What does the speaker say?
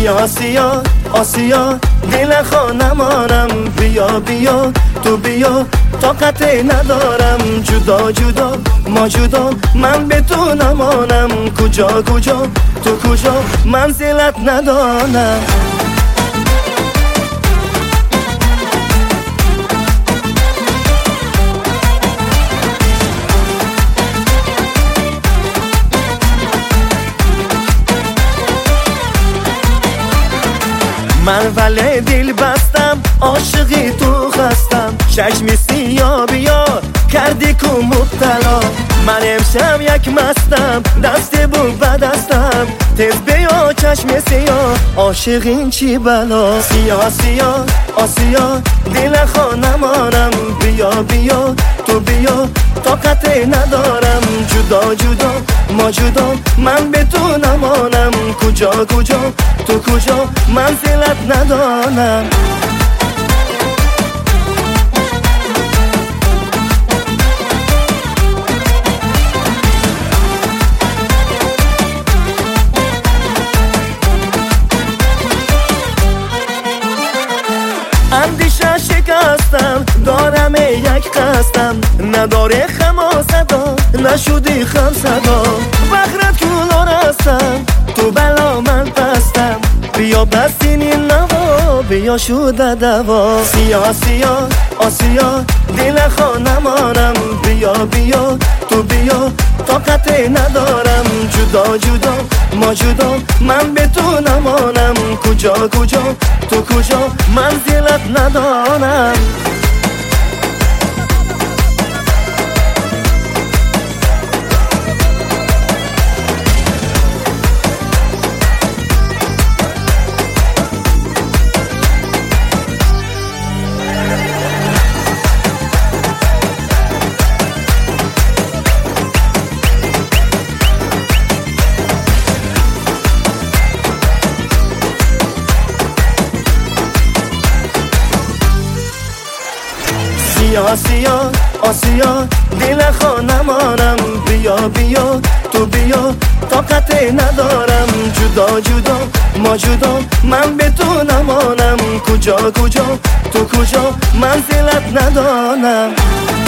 سیاه سیاه آسیا دل خانمانم، بیا بیا تو بیا طاقت ندارم، جدا جدا ما جدا من به تو نمانم، کجا کجا تو کجا منزلت ندانم. من ولی دل بستم عاشقی تو خستم، چشم سیاه بیا کردی کو مبتلا، من امشب یک مستم دست بود به دستم، تز بیا چشم سیاه عاشق این چی بلا. سیاه سیاه آسیا دل خانمانم، بیا بیا تو بیا طاقت ندارم، جدا جدا ما جدا من به تو نمانم، کجا کجا تو کجا منزلت ندانم. اندیشه شکستم دارم یک قصدم، نداره خما صدا نشودی خم صدا، بخرت کولار هستم تو بلا من پستم، بیا بستین این نوا بیا شده دوا. سیاه سیاه آسیا دل خانمانم، بیا بیا تو بیا طاقت ندارم، جدا جدا ما جدا من به تو نمانم، کجا کجا تو کجا منزلت ندانم. سیاه سیاه آسیا دل خانمانم، بیا بیا تو بیا طاقت ندارم، جدا جدا ما جدا من به تو نمانم، کجا کجا تو کجا منزلت ندانم.